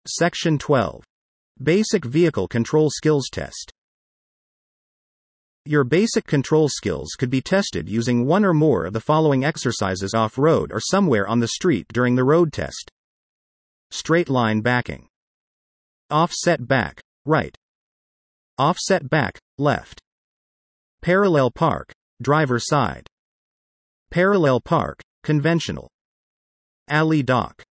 Section 12. Basic Vehicle Control Skills Test. Your basic control skills could be tested using one or more of the following exercises off-road or somewhere on the street during the road test. Straight line backing. Offset back, right. Offset back, left. Parallel park, driver side. Parallel park, conventional. Alley dock.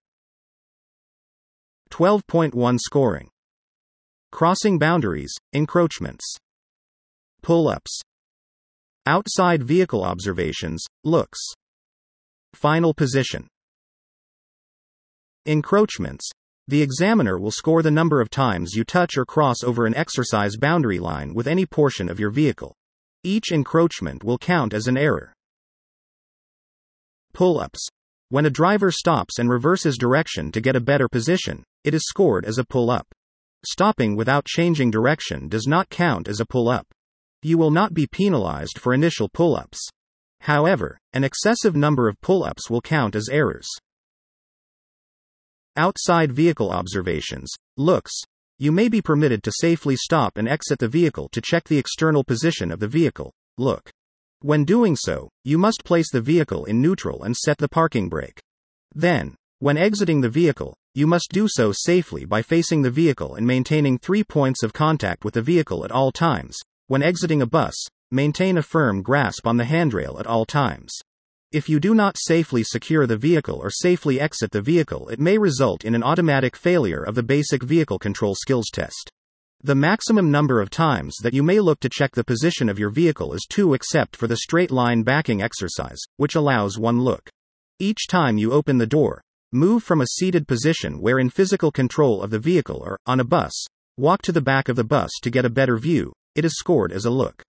12.1 Scoring. Crossing boundaries, encroachments. Pull-ups. Outside vehicle observations, looks. Final position. Encroachments. The examiner will score the number of times you touch or cross over an exercise boundary line with any portion of your vehicle. Each encroachment will count as an error. Pull-ups. When a driver stops and reverses direction to get a better position, it is scored as a pull-up. Stopping without changing direction does not count as a pull-up. You will not be penalized for initial pull-ups. However, an excessive number of pull-ups will count as errors. Outside vehicle observations, looks. You may be permitted to safely stop and exit the vehicle to check the external position of the vehicle, look. When doing so, you must place the vehicle in neutral and set the parking brake. Then, when exiting the vehicle, you must do so safely by facing the vehicle and maintaining 3 points of contact with the vehicle at all times. When exiting a bus, maintain a firm grasp on the handrail at all times. If you do not safely secure the vehicle or safely exit the vehicle, it may result in an automatic failure of the basic vehicle control skills test. The maximum number of times that you may look to check the position of your vehicle is 2, except for the straight line backing exercise, which allows 1 look. Each time you open the door, move from a seated position where in physical control of the vehicle, or, on a bus, walk to the back of the bus to get a better view. It is scored as a look.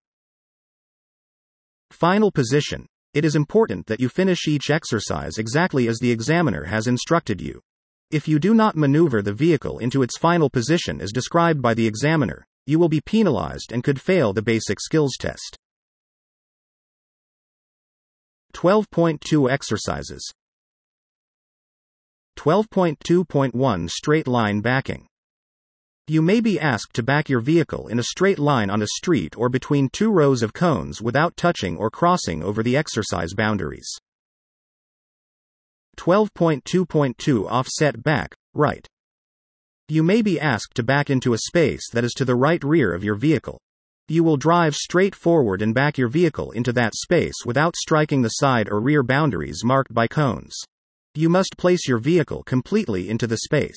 Final position. It is important that you finish each exercise exactly as the examiner has instructed you. If you do not maneuver the vehicle into its final position as described by the examiner, you will be penalized and could fail the basic skills test. 12.2 Exercises. 12.2.1 Straight line backing. You may be asked to back your vehicle in a straight line on a street or between 2 rows of cones without touching or crossing over the exercise boundaries. 12.2.2 Offset back, right. You may be asked to back into a space that is to the right rear of your vehicle. You will drive straight forward and back your vehicle into that space without striking the side or rear boundaries marked by cones. You must place your vehicle completely into the space.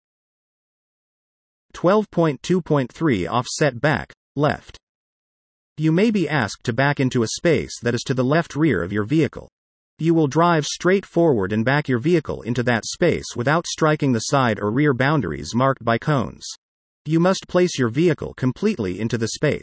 12.2.3 Offset back, left. You may be asked to back into a space that is to the left rear of your vehicle. You will drive straight forward and back your vehicle into that space without striking the side or rear boundaries marked by cones. You must place your vehicle completely into the space.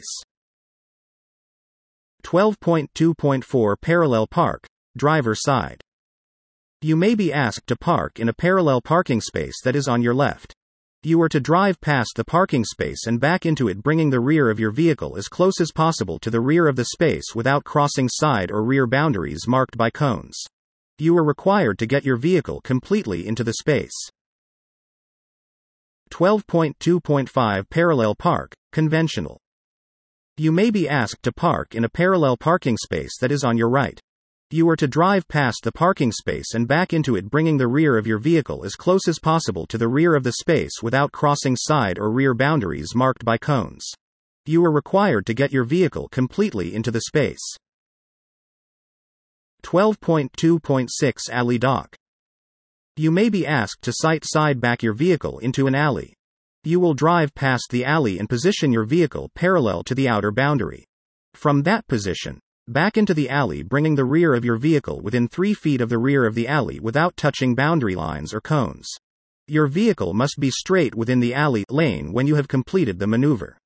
12.2.4 Parallel park, driver side. You may be asked to park in a parallel parking space that is on your left. You are to drive past the parking space and back into it, bringing the rear of your vehicle as close as possible to the rear of the space without crossing side or rear boundaries marked by cones. You are required to get your vehicle completely into the space. 12.2.5 Parallel park, conventional. You may be asked to park in a parallel parking space that is on your right. You are to drive past the parking space and back into it, bringing the rear of your vehicle as close as possible to the rear of the space without crossing side or rear boundaries marked by cones. You are required to get your vehicle completely into the space. 12.2.6 Alley dock. You may be asked to side back your vehicle into an alley. You will drive past the alley and position your vehicle parallel to the outer boundary. From that position, back into the alley, bringing the rear of your vehicle within 3 feet of the rear of the alley without touching boundary lines or cones. Your vehicle must be straight within the alley lane when you have completed the maneuver.